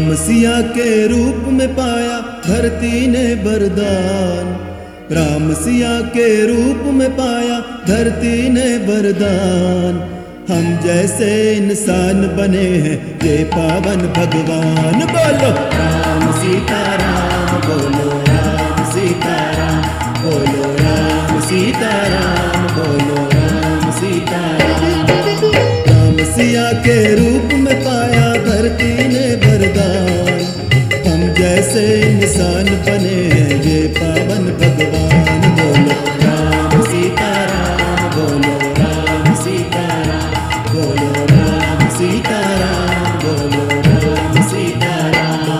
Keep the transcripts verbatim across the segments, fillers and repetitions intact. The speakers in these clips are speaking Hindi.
राम सिया के रूप में पाया धरती ने वरदान। राम सिया के रूप में पाया धरती ने वरदान। हम जैसे इंसान बने हैं ये पावन भगवान। बोलो राम सीता राम, बोलो राम सीता राम, बोलो राम सीता राम, बोलो राम सीता राम। राम सिया के रूप में पाया धरती ने वरदान। हम जैसे इंसान बने हैं ये पावन भगवान। बोलो राम सीता राम, बोलो राम सीता राम, बोलो राम सीता राम, बोलो राम सीता राम।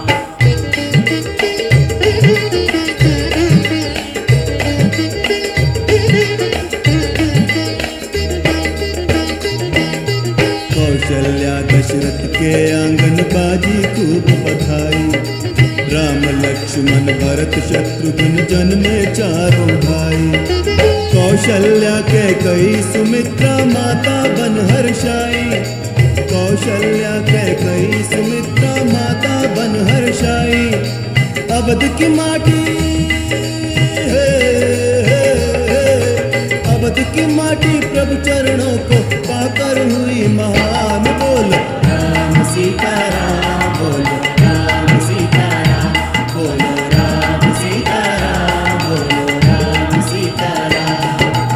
कौशल्या दशरथ के आंगन बाजी खूब बधाई। राम लक्ष्मण भरत शत्रुघ्न जन्मे चारों भाई। कौशल्या के कई सुमित्रा माता बन हर्षाई। कौशल्या के कई सुमित्रा माता बन हर्षाई। अवध की माटी हे, हे, हे, अवध की माटी प्रभु चरणों को पाकर हुई महान। बोलो राम सीता राम, बोलो राम सीता राम, बोलो राम सीता राम, बोलो राम सीता राम।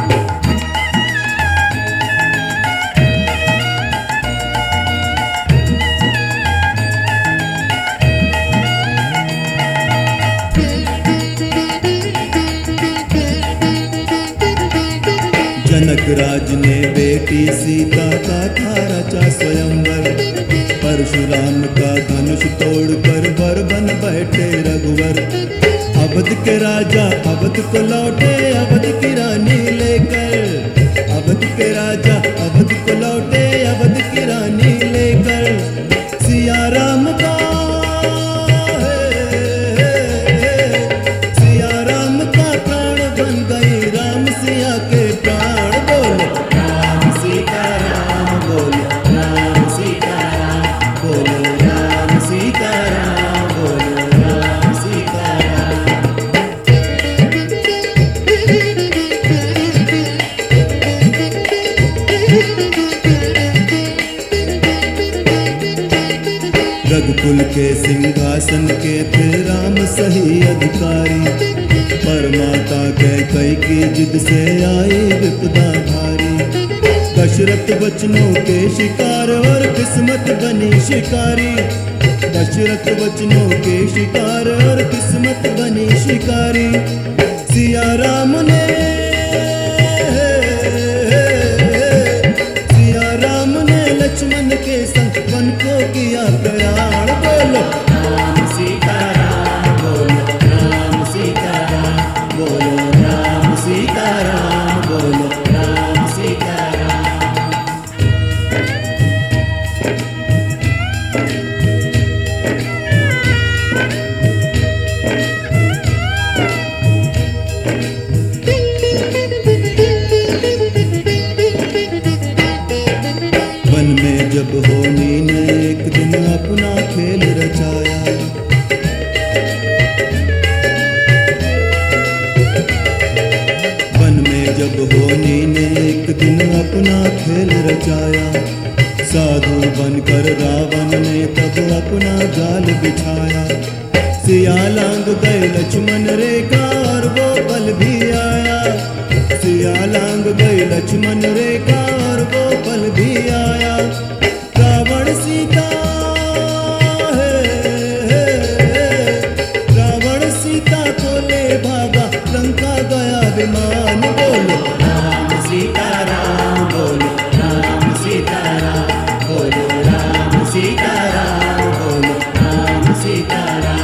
जनक राज ने बेटी सीता का था रचा स्वयंवर। परशुराम का धनुष तोड़कर वर बन बैठे रघुवर। अवध के राजा अवध को लौटे अवध की रानी लेकर। अवध के राजा अवध को लौटे अवध की रानी लेकर। सिया राम का हे, हे, हे, सिया राम का प्राण बन गई राम सिया के प्राण। बोलो राम सीता राम, बोलो राम सीता राम, बोलो राम सीता राम, बोलो राम सीता राम। रघुकुल के सिंहासन के थे राम सही अधिकारी। परमाता कैकेयी की जिद से आई विपदा भारी। दशरथ वचनों के शिकार और किस्मत बनी शिकारी। दशरथ वचनों के शिकार और किस्मत बनी शिकारी। सिया राम ने सिया राम ने लक्ष्मण के संग वन को किया प्रयाण। बोलो राम सीता राम, बोलो राम सीता राम, बोलो राम सीता राम, बोलो राम सीता राम। वन में जब होनी ने एक दिन अपना खेल रचाया। वन में जब होनी ने एक दिन अपना खेल रचाया। साधु बनकर रावण ने तब अपना जाल बिछाया। सिया लांग गए लक्ष्मण रेखा और वो बल भी आया। सिया लांग गए लक्ष्मण रेखा और वो बल भी आया। रावण सीता है, है, है, रावण सीता को ले भागा लंका गया विमान। बोलो राम सीता राम, बोलो राम सीता राम, बोलो राम सीता राम, बोलो राम सीता राम।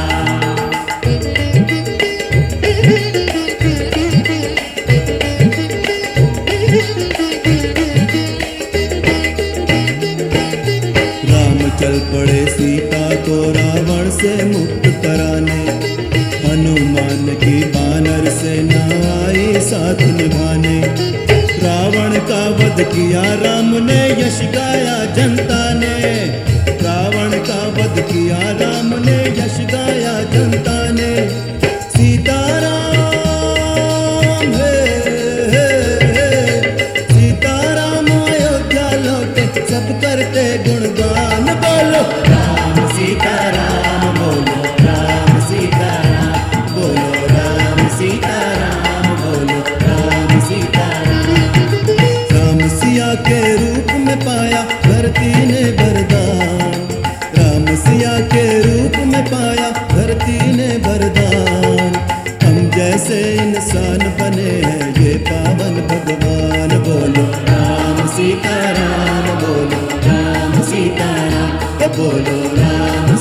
चल पड़े सीता को रावण से मुक्त कराने। हनुमान की बानर सेना आई साथ निभाने। रावण का वध किया राम ने, यश गाया जनता ने। रावण का वध किया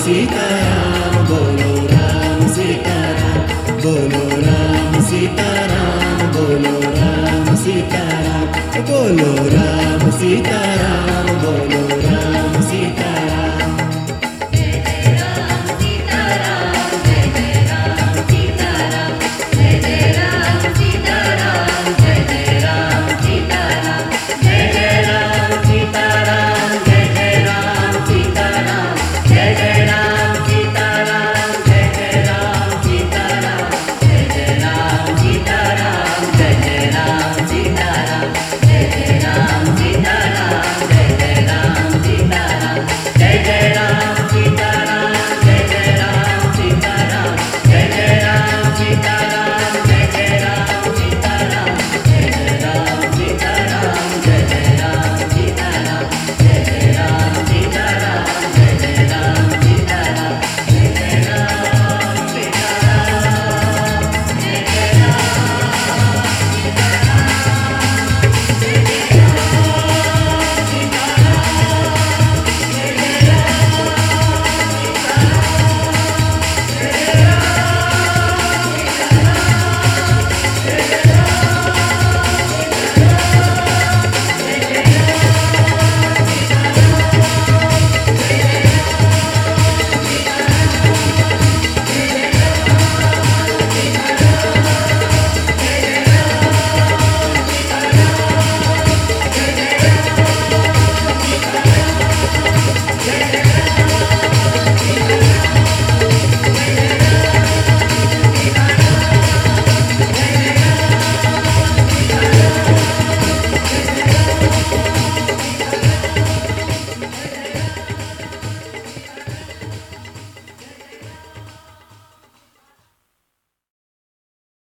सीताराम बोलो राम सीताराम बोलो राम सीताराम बोलो राम सीताराम बोलो राम सीताराम बोलो राम सीताराम जय जय राम सीताराम जय जय राम सीताराम जय जय राम सीताराम जय जय राम सीताराम जय जय राम सीताराम जय जय राम सीताराम जय जय राम सीताराम जय जय राम सीताराम जय जय राम सीताराम जय जय राम सीताराम जय जय राम सीताराम जय जय राम सीताराम जय जय राम सीताराम जय जय राम सीताराम जय जय राम सीताराम